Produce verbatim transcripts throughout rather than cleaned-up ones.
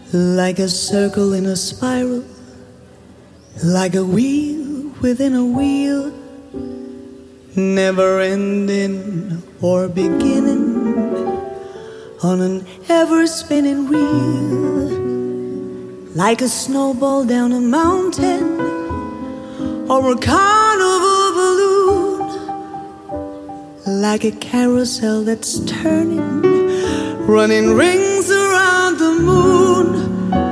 like a circle in a spiral, like a wheel within a wheel, never ending or beginning, on an ever-spinning reel, like a snowball down a mountain or a carnival balloon, like a carousel that's turning, running rings around the moon,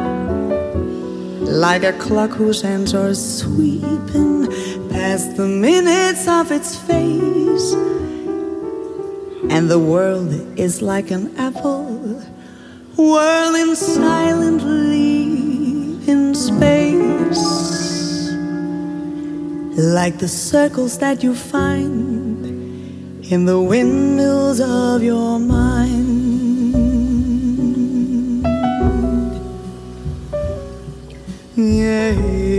like a clock whose hands are sweeping past the minutes of its face. And the world is like an apple whirling silently in space, like the circles that you find in the windmills of your mind. Yeah.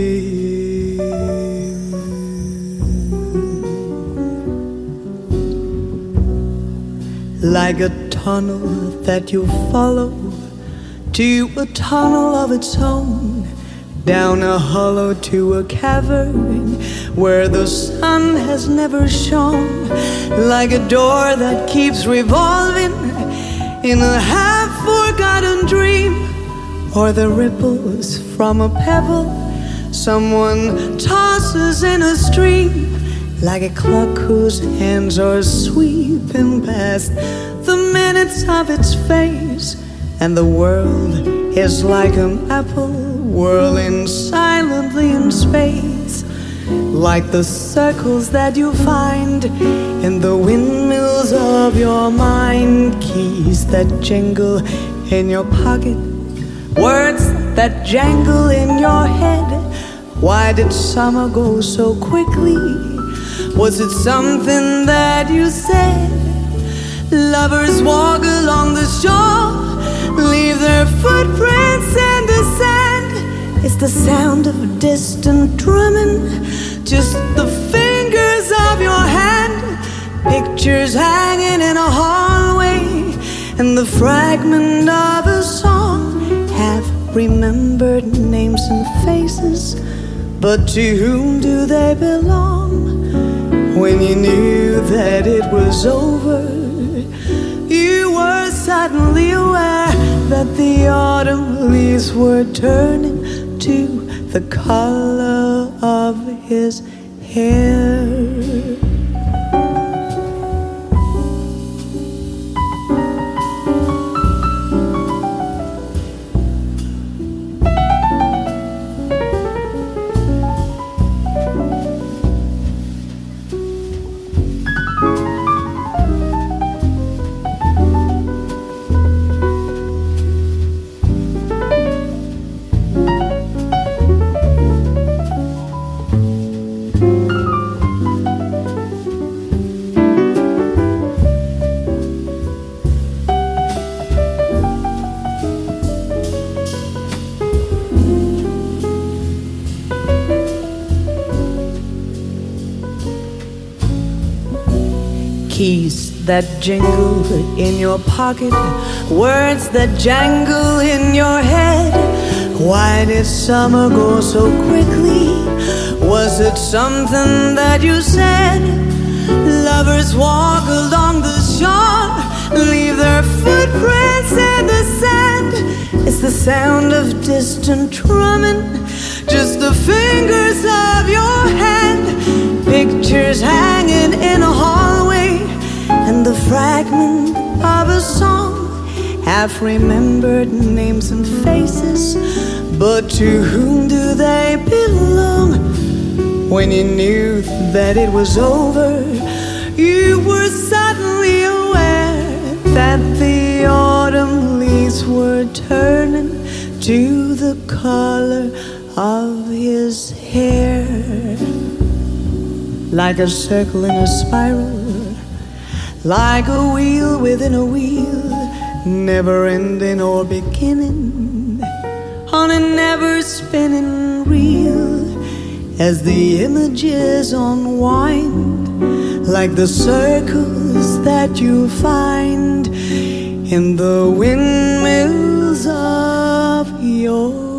Like a tunnel that you follow to a tunnel of its own, down a hollow to a cavern where the sun has never shone, like a door that keeps revolving in a half-forgotten dream, or the ripples from a pebble someone tosses in a stream, like a clock whose hands are sweeping past the minutes of its face. And the world is like an apple whirling silently in space, like the circles that you find in the windmills of your mind. Keys that jingle in your pocket, words that jangle in your head. Why did summer go so quickly? Was it something that you said? Lovers walk along the shore, leave their footprints in the sand. It's the sound of a distant drumming, just the fingers of your hand. Pictures hanging in a hallway, and the fragment of a song. Have remembered names and faces, but to whom do they belong? When you knew that it was over, you were suddenly aware that the autumn leaves were turning to the color of his hair. Keys that jingle in your pocket, words that jangle in your head. Why did summer go so quickly? Was it something that you said? Lovers walk along the shore, leave their footprints in the sand. It's the sound of distant drumming, just the fingers of your hand. Pictures hanging in a hallway, and the fragment of a song. Half remembered names and faces, but to whom do they belong? When you knew that it was over, you were suddenly aware that the autumn leaves were turning to the color of his hair. Like a circle in a spiral, like a wheel within a wheel, never ending or beginning, on a never spinning reel, as the images unwind, like the circles that you find in the windmills of your